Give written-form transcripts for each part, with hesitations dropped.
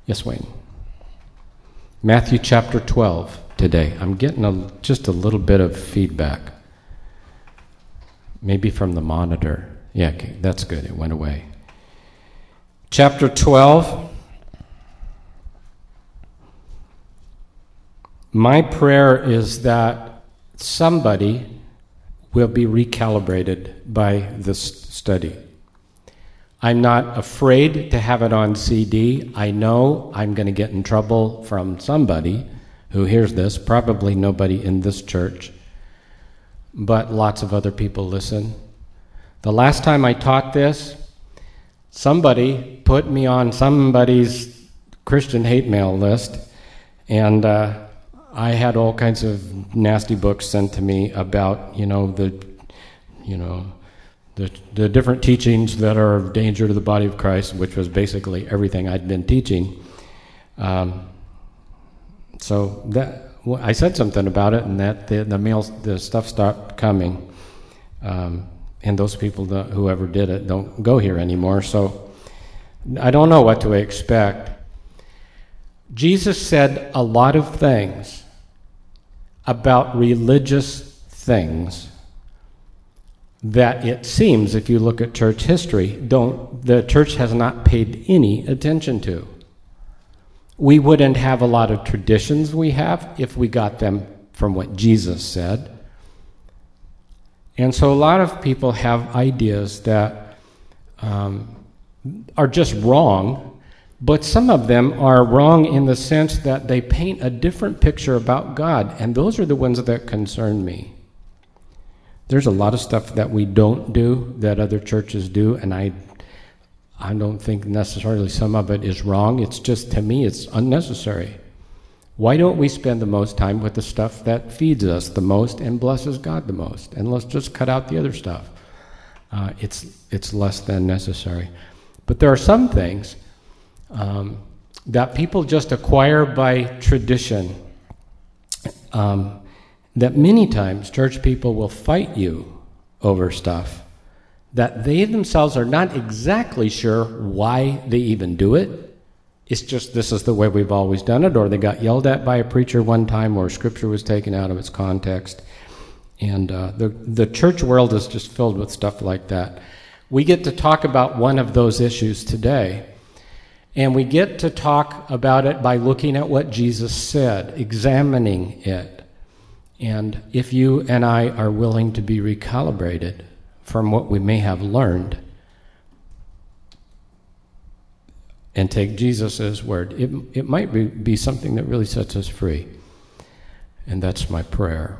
Yes, Wayne. Matthew chapter 12 today. I'm getting just a little bit of feedback. Maybe from the monitor. Yeah, okay, that's good. It went away. Chapter 12. My prayer is that somebody will be recalibrated by this study. I'm not afraid to have it on CD. I know I'm going to get in trouble from somebody who hears this, probably nobody in this church, but lots of other people listen. The last time I taught this, somebody put me on somebody's Christian hate mail list, and I had all kinds of nasty books sent to me about, the different teachings that are of danger to the body of Christ, which was basically everything I'd been teaching. So that I said something about it, and that the stuff stopped coming. And those people, whoever did it, don't go here anymore. So I don't know what to expect. Jesus said a lot of things about religious things that it seems, if you look at church history, the church has not paid any attention to. We wouldn't have a lot of traditions we have if we got them from what Jesus said. And so a lot of people have ideas that are just wrong, but some of them are wrong in the sense that they paint a different picture about God, and those are the ones that concern me. There's a lot of stuff that we don't do that other churches do, and I don't think necessarily some of it is wrong. It's just, to me, it's unnecessary. Why don't we spend the most time with the stuff that feeds us the most and blesses God the most? And let's just cut out the other stuff. It's less than necessary. But there are some things that people just acquire by tradition, that many times church people will fight you over stuff that they themselves are not exactly sure why they even do it. It's just, this is the way we've always done it, or they got yelled at by a preacher one time, or scripture was taken out of its context. And the church world is just filled with stuff like that. We get to talk about one of those issues today, and we get to talk about it by looking at what Jesus said, examining it. And if you and I are willing to be recalibrated from what we may have learned and take Jesus' word, it might be something that really sets us free. And that's my prayer.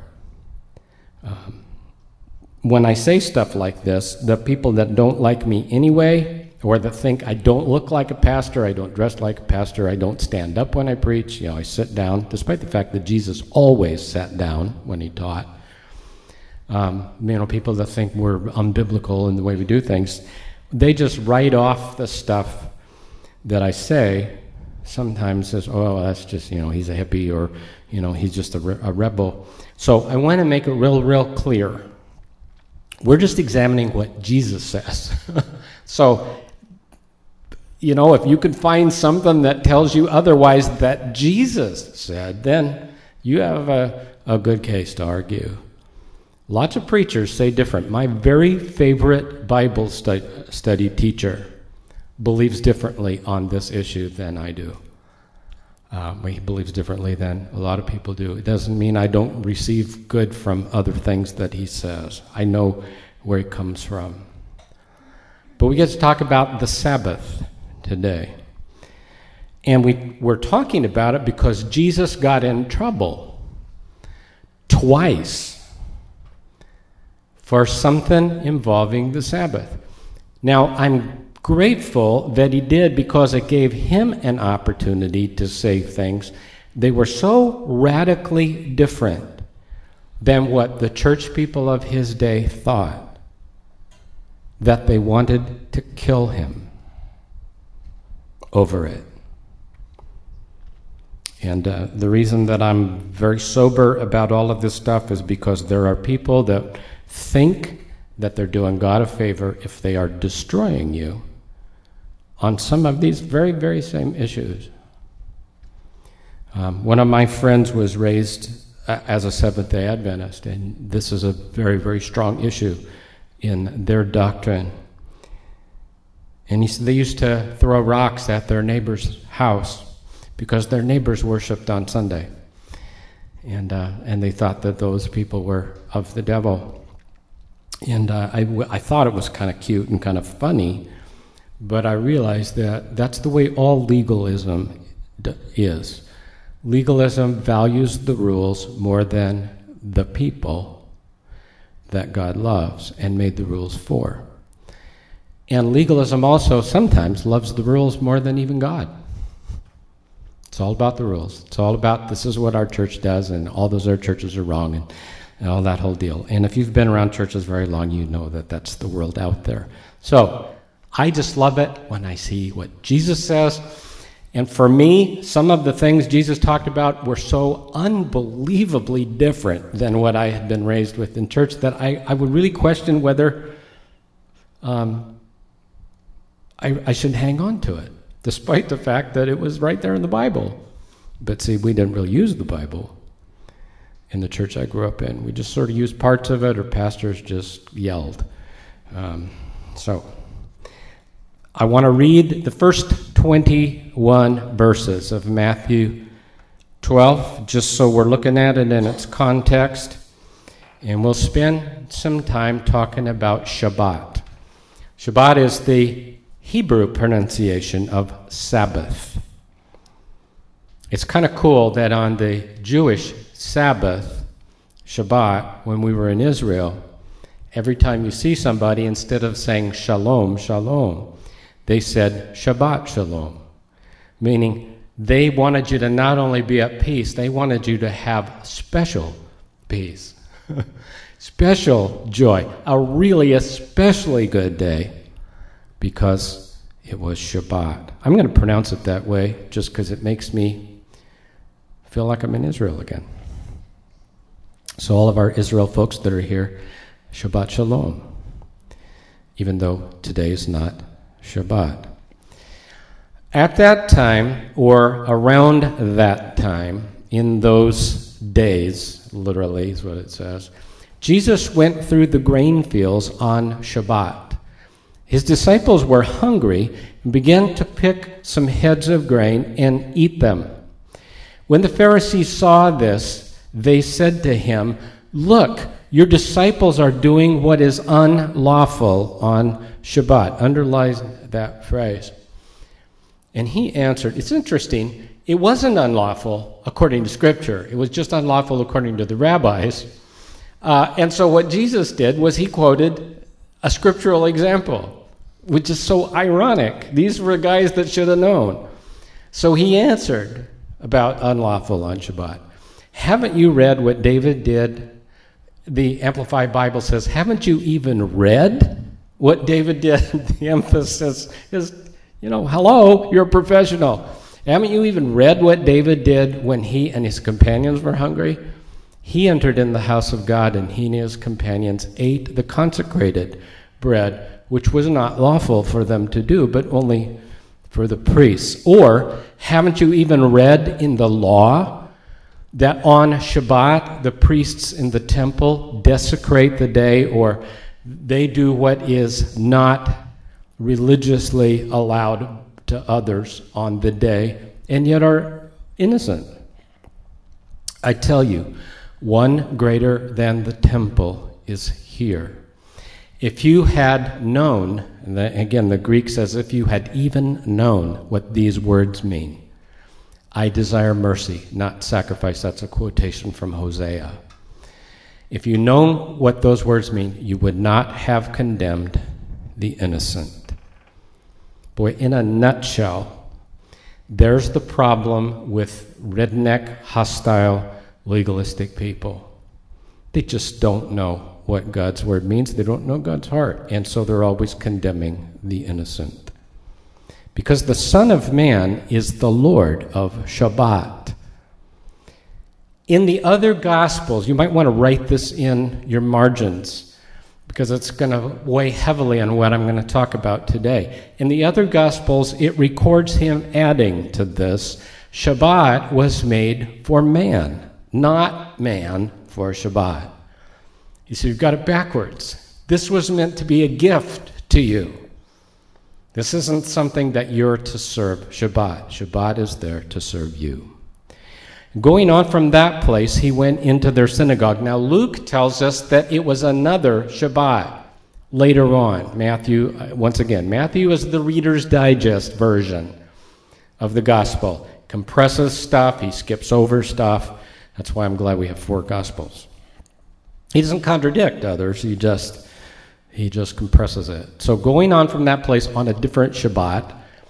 When I say stuff like this, the people that don't like me anyway, or that think I don't look like a pastor, I don't dress like a pastor, I don't stand up when I preach, I sit down, despite the fact that Jesus always sat down when he taught. People that think we're unbiblical in the way we do things, they just write off the stuff that I say sometimes as, oh, that's just, he's a hippie, or, he's just a rebel. So I want to make it real clear. We're just examining what Jesus says. So, if you can find something that tells you otherwise that Jesus said, then you have a good case to argue. Lots of preachers say different. My very favorite Bible study teacher believes differently on this issue than I do. He believes differently than a lot of people do. It doesn't mean I don't receive good from other things that he says. I know where he comes from. But we get to talk about the Sabbath today. And we're talking about it because Jesus got in trouble twice for something involving the Sabbath. Now, I'm grateful that he did, because it gave him an opportunity to say things. They were so radically different than what the church people of his day thought that they wanted to kill him over it. And the reason that I'm very sober about all of this stuff is because there are people that think that they're doing God a favor if they are destroying you on some of these very, very same issues. One of my friends was raised as a Seventh-day Adventist, and this is a very, very strong issue in their doctrine. And they used to throw rocks at their neighbor's house because their neighbors worshipped on Sunday. And they thought that those people were of the devil. And I thought it was kind of cute and kind of funny, but I realized that that's the way all legalism is. Legalism values the rules more than the people that God loves and made the rules for. And legalism also sometimes loves the rules more than even God. It's all about the rules. It's all about this is what our church does, and all those other churches are wrong, and all that whole deal. And if you've been around churches very long, you know that that's the world out there. So I just love it when I see what Jesus says. And for me, some of the things Jesus talked about were so unbelievably different than what I had been raised with in church that I would really question whether I should hang on to it, despite the fact that it was right there in the Bible. But see, we didn't really use the Bible in the church I grew up in. We just sort of used parts of it, or pastors just yelled. So I want to read the first 21 verses of Matthew 12, just so we're looking at it in its context. And we'll spend some time talking about Shabbat. Shabbat is the Hebrew pronunciation of Sabbath. It's kind of cool that on the Jewish Sabbath, Shabbat, when we were in Israel, every time you see somebody, instead of saying shalom, shalom, they said Shabbat shalom, meaning they wanted you to not only be at peace, they wanted you to have special peace, special joy, a really especially good day, because it was Shabbat. I'm going to pronounce it that way just because it makes me feel like I'm in Israel again. So all of our Israel folks that are here, Shabbat Shalom, even though today is not Shabbat. At that time, or around that time, in those days, literally is what it says, Jesus went through the grain fields on Shabbat. His disciples were hungry and began to pick some heads of grain and eat them. When the Pharisees saw this, they said to him, "Look, your disciples are doing what is unlawful on Shabbat." Underline that phrase. And he answered, it's interesting, it wasn't unlawful according to Scripture. It was just unlawful according to the rabbis. And so what Jesus did was he quoted a scriptural example, which is so ironic. These were guys that should have known. So he answered about unlawful on Shabbat. Haven't you read what David did? The Amplified Bible says, haven't you even read what David did? The emphasis is, hello, you're a professional. Haven't you even read what David did when he and his companions were hungry? He entered in the house of God, and he and his companions ate the consecrated bread, which was not lawful for them to do, but only for the priests. Or, haven't you even read in the law that on Shabbat the priests in the temple desecrate the day, or they do what is not religiously allowed to others on the day, and yet are innocent? I tell you, one greater than the temple is here. If you had known, and again the Greek says, if you had even known what these words mean, I desire mercy, not sacrifice. That's a quotation from Hosea. If you know what those words mean, you would not have condemned the innocent. Boy, in a nutshell, there's the problem with redneck, hostile, legalistic people. They just don't know what God's word means. They don't know God's heart, and so they're always condemning the innocent. Because the Son of Man is the Lord of Shabbat. In the other Gospels, you might want to write this in your margins, because it's going to weigh heavily on what I'm going to talk about today. In the other Gospels, it records him adding to this, Shabbat was made for man, not man for Shabbat. He said, you've got it backwards. This was meant to be a gift to you. This isn't something that you're to serve Shabbat. Shabbat is there to serve you. Going on from that place, he went into their synagogue. Now, Luke tells us that it was another Shabbat later on. Matthew, once again, Matthew is the Reader's Digest version of the gospel. Compresses stuff, he skips over stuff. That's why I'm glad we have 4 gospels. He doesn't contradict others, he just compresses it. So going on from that place on a different Shabbat,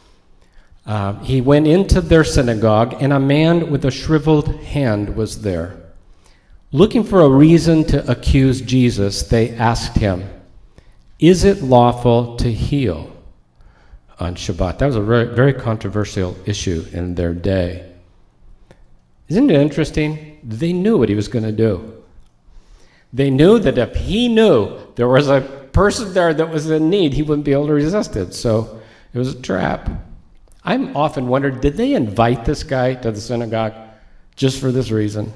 he went into their synagogue, and a man with a shriveled hand was there. Looking for a reason to accuse Jesus, they asked him, is it lawful to heal on Shabbat? That was a very, very controversial issue in their day. Isn't it interesting? They knew what he was going to do. They knew that if he knew there was a person there that was in need, he wouldn't be able to resist it. So it was a trap. I'm often wondered, did they invite this guy to the synagogue just for this reason?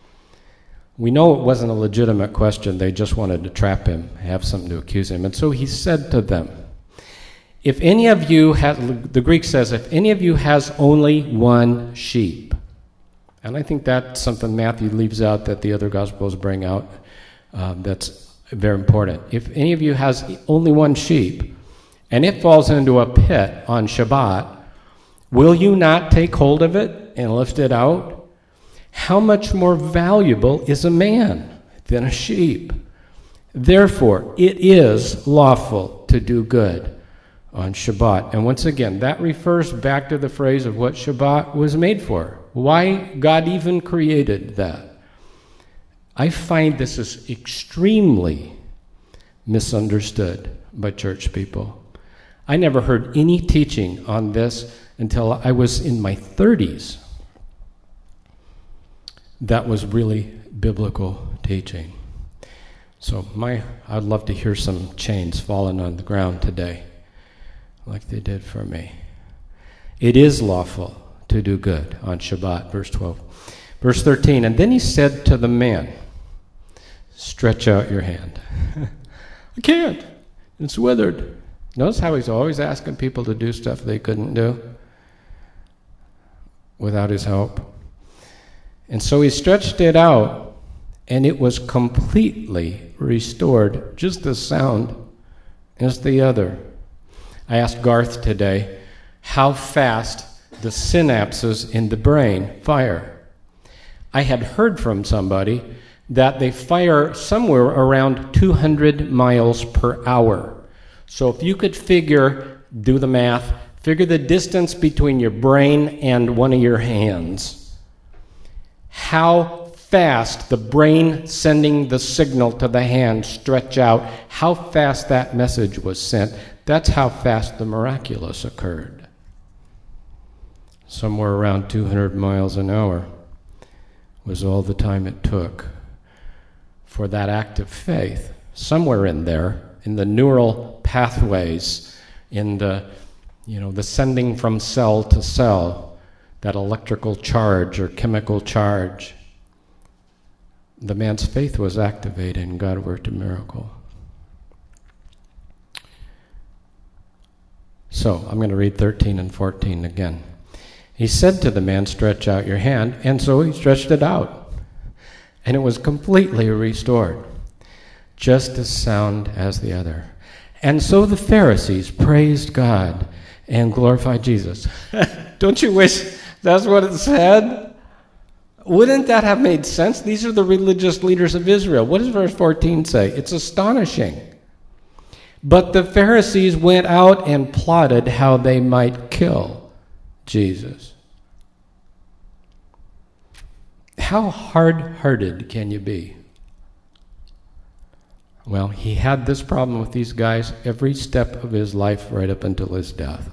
We know it wasn't a legitimate question. They just wanted to trap him, have something to accuse him. And so he said to them, if any of you has, the Greek says, if any of you has only one sheep, and I think that's something Matthew leaves out that the other Gospels bring out, that's very important. If any of you has only one sheep, and it falls into a pit on Shabbat, will you not take hold of it and lift it out? How much more valuable is a man than a sheep? Therefore, it is lawful to do good on Shabbat. And once again, that refers back to the phrase of what Shabbat was made for. Why God even created that. I find this is extremely misunderstood by church people. I never heard any teaching on this until I was in my 30s. That was really biblical teaching. So I'd love to hear some chains falling on the ground today, like they did for me. It is lawful to do good on Shabbat, verse 12. Verse 13, and then he said to the man, stretch out your hand. I can't. It's withered. Notice how he's always asking people to do stuff they couldn't do without his help. And so he stretched it out, and it was completely restored, just as sound as the other. I asked Garth today how fast the synapses in the brain fire. I had heard from somebody that they fire somewhere around 200 miles per hour. So if you could do the math, figure the distance between your brain and one of your hands. How fast the brain sending the signal to the hand stretch out, how fast that message was sent. That's how fast the miraculous occurred. Somewhere around 200 miles an hour was all the time it took for that act of faith. Somewhere in there, in the neural pathways, in the sending from cell to cell, that electrical charge or chemical charge, the man's faith was activated and God worked a miracle. So, I'm going to read 13 and 14 again. He said to the man, stretch out your hand, and so he stretched it out, and it was completely restored, just as sound as the other. And so the Pharisees praised God and glorified Jesus. Don't you wish that's what it said? Wouldn't that have made sense? These are the religious leaders of Israel. What does verse 14 say? It's astonishing. But the Pharisees went out and plotted how they might kill Jesus. How hard-hearted can you be? Well, he had this problem with these guys every step of his life right up until his death.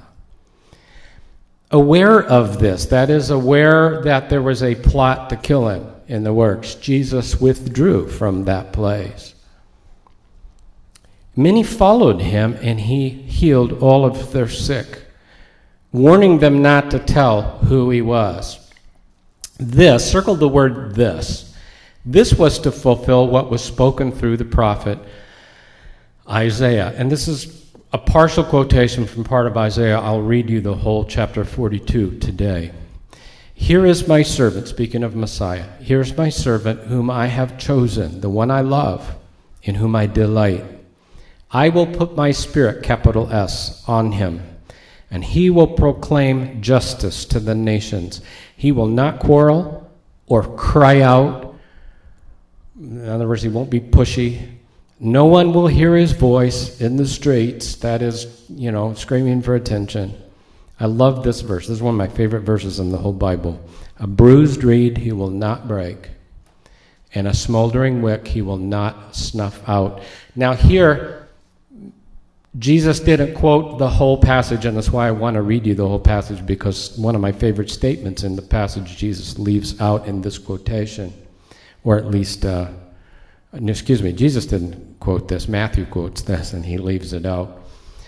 Aware of this, that is, aware that there was a plot to kill him in the works, Jesus withdrew from that place. Many followed him, and he healed all of their sick, warning them not to tell who he was. This, circle the word this. This was to fulfill what was spoken through the prophet Isaiah. And this is a partial quotation from part of Isaiah. I'll read you the whole chapter 42 today. Here is my servant, speaking of Messiah. Here is my servant whom I have chosen, the one I love, in whom I delight. I will put my spirit, capital S, on him, and he will proclaim justice to the nations. He will not quarrel or cry out. In other words, he won't be pushy. No one will hear his voice in the streets, that is, screaming for attention. I love this verse. This is one of my favorite verses in the whole Bible. A bruised reed he will not break, and a smoldering wick he will not snuff out. Now here, Jesus didn't quote the whole passage, and that's why I want to read you the whole passage, because one of my favorite statements in the passage Jesus leaves out in this quotation, or at least, Jesus didn't quote this. Matthew quotes this, and he leaves it out.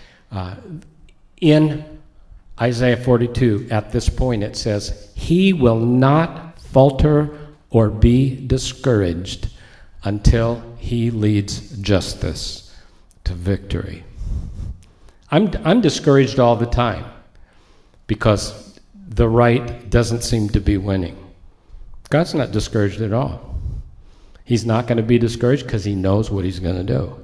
In Isaiah 42, at this point, it says, he will not falter or be discouraged until he leads justice to victory. I'm discouraged all the time because the right doesn't seem to be winning. God's not discouraged at all. He's not going to be discouraged because he knows what he's going to do.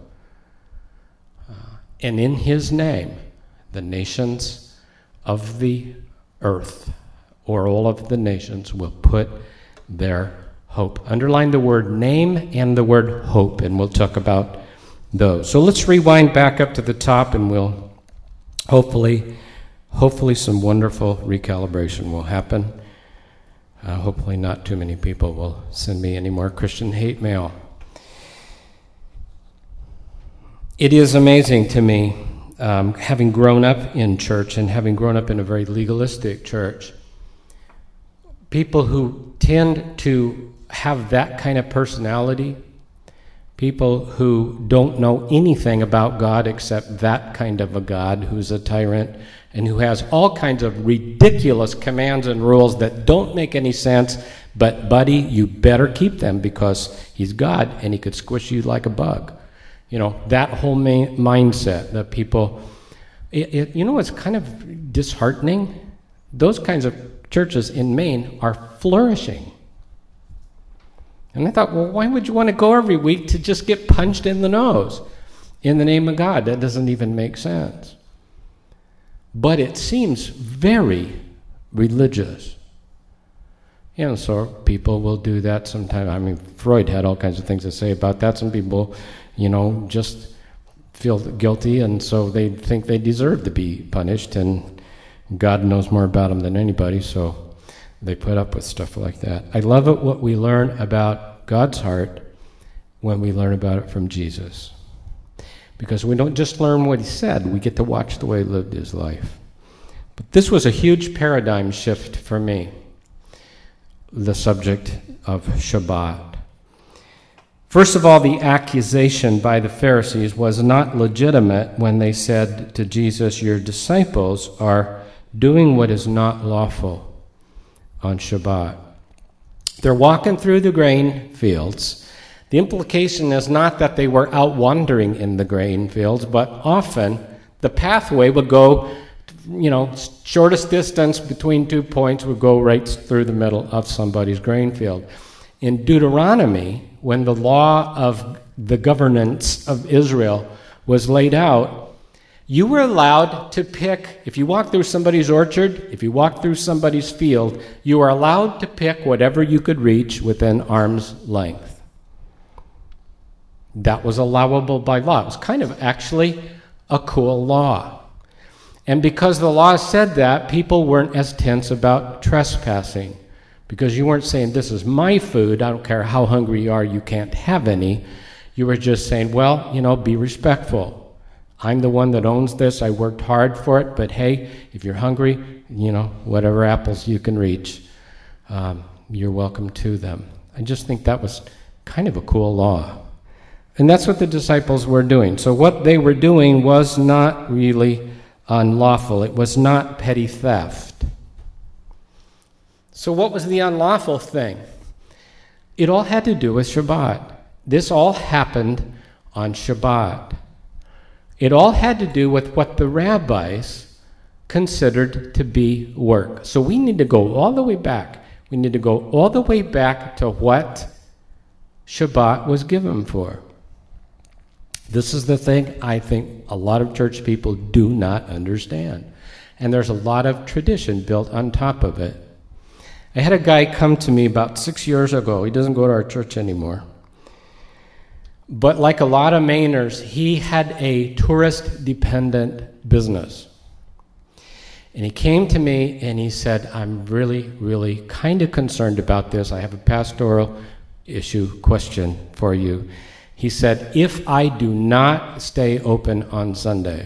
And in his name, the nations of the earth, or all of the nations, will put their hope. Underline the word name and the word hope, and we'll talk about those. So let's rewind back up to the top, and we'll hopefully some wonderful recalibration will happen. Hopefully not too many people will send me any more Christian hate mail. It is amazing to me, having grown up in church and having grown up in a very legalistic church, people who tend to have that kind of personality, people who don't know anything about God except that kind of a God who's a tyrant and who has all kinds of ridiculous commands and rules that don't make any sense, but buddy, you better keep them because he's God and he could squish you like a bug. That whole mindset that people, it's kind of disheartening. Those kinds of churches in Maine are flourishing. And I thought, well, why would you want to go every week to just get punched in the nose in the name of God? That doesn't even make sense. But it seems very religious. So people will do that sometimes. I mean, Freud had all kinds of things to say about that. Some people, just feel guilty, and so they think they deserve to be punished, and God knows more about them than anybody, so they put up with stuff like that. I love it what we learn about God's heart when we learn about it from Jesus. Because we don't just learn what he said, we get to watch the way he lived his life. But this was a huge paradigm shift for me, the subject of Shabbat. First of all, the accusation by the Pharisees was not legitimate when they said to Jesus, your disciples are doing what is not lawful on Shabbat. They're walking through the grain fields. The implication is not that they were out wandering in the grain fields, but often the pathway would go, shortest distance between 2 points would go right through the middle of somebody's grain field. In Deuteronomy, when the law of the governance of Israel was laid out, you were allowed to pick, if you walked through somebody's orchard, if you walked through somebody's field, you were allowed to pick whatever you could reach within arm's length. That was allowable by law. It was kind of actually a cool law. And because the law said that, people weren't as tense about trespassing. Because you weren't saying, this is my food, I don't care how hungry you are, you can't have any. You were just saying, well, be respectful. I'm the one that owns this, I worked hard for it, but hey, if you're hungry, whatever apples you can reach, you're welcome to them. I just think that was kind of a cool law. And that's what the disciples were doing. So what they were doing was not really unlawful. It was not petty theft. So what was the unlawful thing? It all had to do with Shabbat. This all happened on Shabbat. It all had to do with what the rabbis considered to be work. So we need to go all the way back. We need to go all the way back to what Shabbat was given for. This is the thing I think a lot of church people do not understand. And there's a lot of tradition built on top of it. I had a guy come to me about 6 years ago. He doesn't go to our church anymore. But like a lot of Mainers, he had a tourist-dependent business. And he came to me and he said, I'm really, really kind of concerned about this. I have a pastoral question for you. He said, if I do not stay open on Sunday,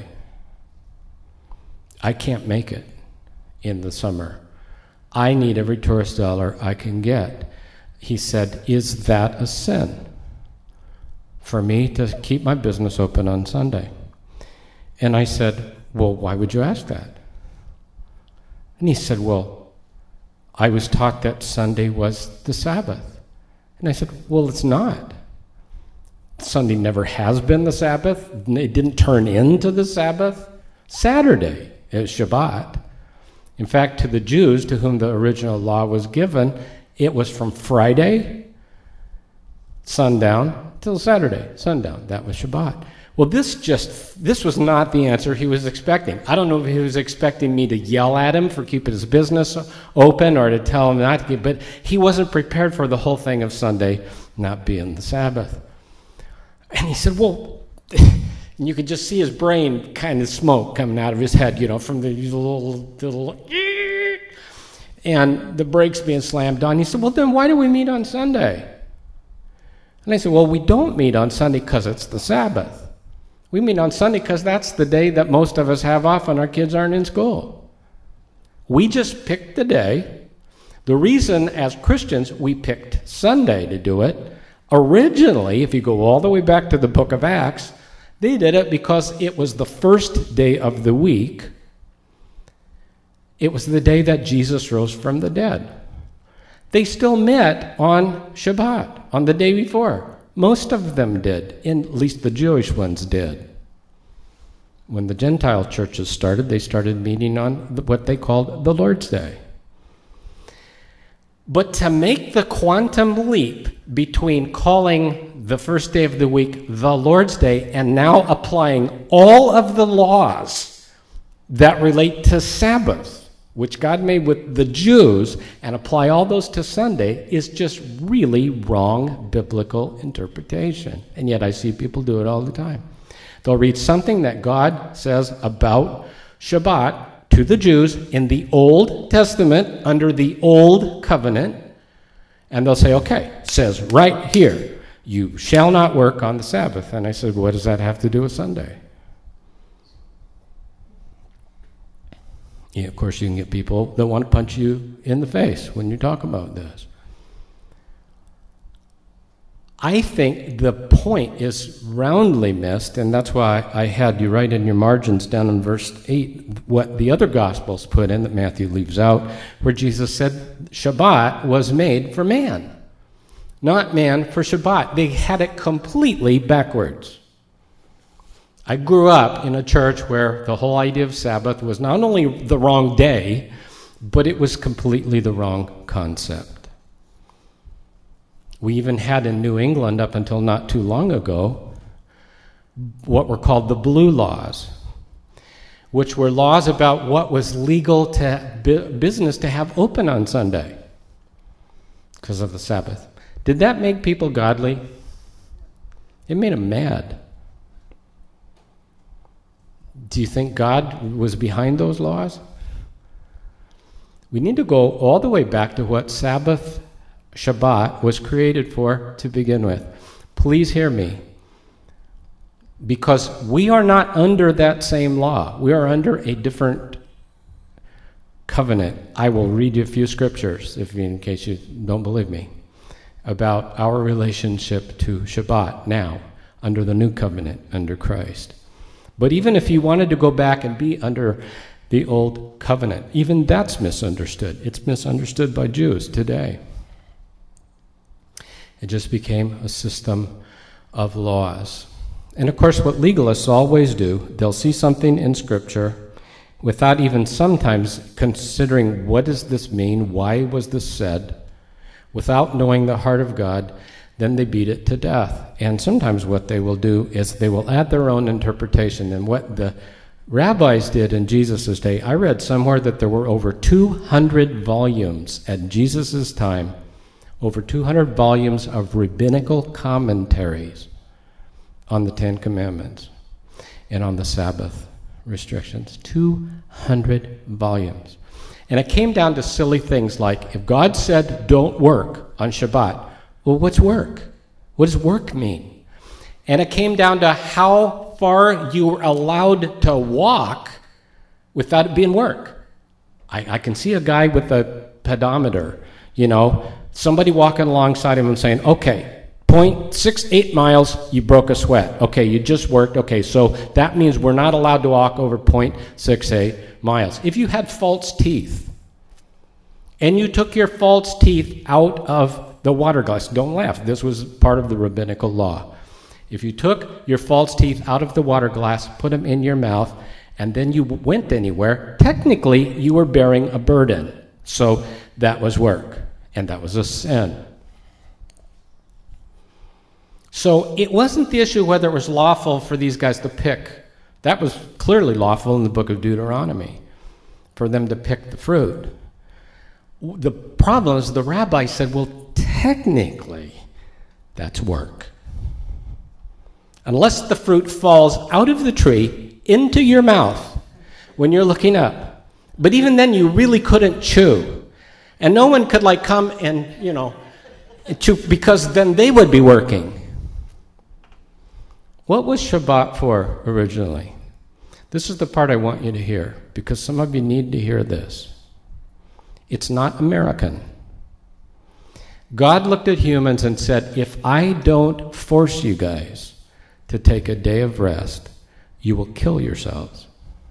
I can't make it in the summer. I need every tourist dollar I can get. He said, is that a sin for me to keep my business open on Sunday? And I said, well, why would you ask that? And he said, well, I was taught that Sunday was the Sabbath. And I said, well, it's not. Sunday never has been the Sabbath. It didn't turn into the Sabbath. Saturday is Shabbat. In fact, to the Jews to whom the original law was given, it was from Friday, sundown, till Saturday, sundown. That was Shabbat. Well, this was not the answer he was expecting. I don't know if he was expecting me to yell at him for keeping his business open or to tell him not to, but he wasn't prepared for the whole thing of Sunday not being the Sabbath. And he said, well, and you could just see his brain kind of smoke coming out of his head, from the little, and the brakes being slammed on. He said, well, then why do we meet on Sunday? And I said, well, we don't meet on Sunday because it's the Sabbath. We meet on Sunday because that's the day that most of us have off when our kids aren't in school. We just picked the day. The reason, as Christians, we picked Sunday to do it, originally, if you go all the way back to the book of Acts, they did it because it was the first day of the week. It was the day that Jesus rose from the dead. They still met on Shabbat, on the day before. Most of them did, at least the Jewish ones did. When the Gentile churches started, they started meeting on what they called the Lord's Day. But to make the quantum leap between calling the first day of the week the Lord's Day and now applying all of the laws that relate to Sabbath, which God made with the Jews, and apply all those to Sunday is just really wrong biblical interpretation. And yet I see people do it all the time. They'll read something that God says about Shabbat to the Jews in the Old Testament under the Old Covenant, and they'll say, okay, it says right here, you shall not work on the Sabbath. And I said, what does that have to do with Sunday? Yeah, of course, you can get people that want to punch you in the face when you talk about this. I think the point is roundly missed, and that's why I had you write in your margins down in verse 8 what the other Gospels put in that Matthew leaves out, where Jesus said Shabbat was made for man, not man for Shabbat. They had it completely backwards. I grew up in a church where the whole idea of Sabbath was not only the wrong day, but it was completely the wrong concept. We even had in New England, up until not too long ago, what were called the Blue Laws, which were laws about what was legal to business to have open on Sunday because of the Sabbath. Did that make people godly? It made them mad. Do you think God was behind those laws? We need to go all the way back to what Sabbath, Shabbat, was created for to begin with. Please hear me. Because we are not under that same law. We are under a different covenant. I will read you a few scriptures, in case you don't believe me, about our relationship to Shabbat now. under the new covenant, under Christ. But even if you wanted to go back and be under the old covenant, even that's misunderstood. It's misunderstood by Jews today. It just became a system of laws. And of course, what legalists always do, they'll see something in Scripture without even sometimes considering, what does this mean? Why was this said? Without knowing the heart of God, then they beat it to death. And sometimes what they will do is they will add their own interpretation. And what the rabbis did in Jesus' day, I read somewhere that there were over 200 volumes at Jesus' time, over 200 volumes of rabbinical commentaries on the Ten Commandments and on the Sabbath restrictions. 200 volumes. And it came down to silly things like, if God said don't work on Shabbat, well, what's work? What does work mean? And it came down to how far you were allowed to walk without it being work. I can see a guy with a pedometer, somebody walking alongside him and saying, okay, 0.68 miles, you broke a sweat. Okay, you just worked. Okay, so that means we're not allowed to walk over 0.68 miles. If you had false teeth, and you took your false teeth out of the water glass, don't laugh, this was part of the rabbinical law. If you took your false teeth out of the water glass, put them in your mouth, and then you went anywhere, technically you were bearing a burden. So that was work, and that was a sin. So it wasn't the issue whether it was lawful for these guys to pick. That was clearly lawful in the book of Deuteronomy, for them to pick the fruit. The problem is the rabbi said, well, technically, that's work. Unless the fruit falls out of the tree into your mouth when you're looking up. But even then, you really couldn't chew. And no one could come and, chew, because then they would be working. What was Shabbat for originally? This is the part I want you to hear, because some of you need to hear this. It's not American. God looked at humans and said, if I don't force you guys to take a day of rest, you will kill yourselves.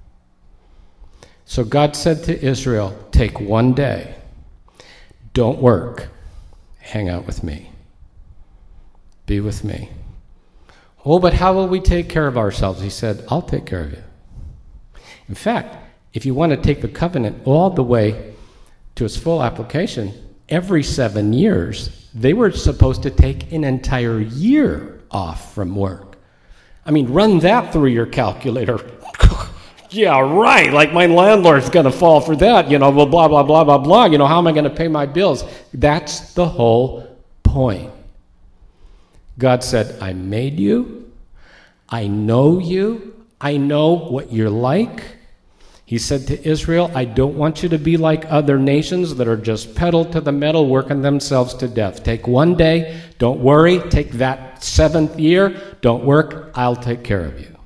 So God said to Israel, take one day, don't work, hang out with me, be with me. Oh, but how will we take care of ourselves? He said, I'll take care of you. In fact, if you want to take the covenant all the way to its full application, every 7 years, they were supposed to take an entire year off from work. I mean, run that through your calculator. Yeah, right, like my landlord's going to fall for that, well, blah, blah, blah, blah, blah. How am I going to pay my bills? That's the whole point. God said, I made you. I know you. I know what you're like. He said to Israel, I don't want you to be like other nations that are just pedal to the metal, working themselves to death. Take one day, don't worry. Take that 7th year, don't work. I'll take care of you.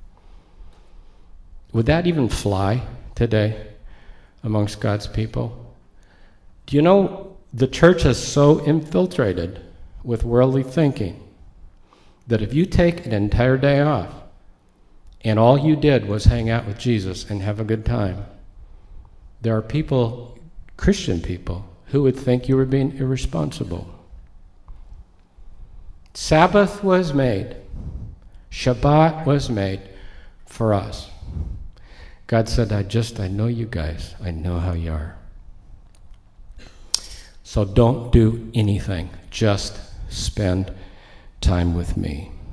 Would that even fly today amongst God's people? Do you know the church is so infiltrated with worldly thinking that if you take an entire day off, and all you did was hang out with Jesus and have a good time, there are people, Christian people, who would think you were being irresponsible. Sabbath was made, Shabbat was made for us. God said, I know you guys. I know how you are. So don't do anything. Just spend time with me.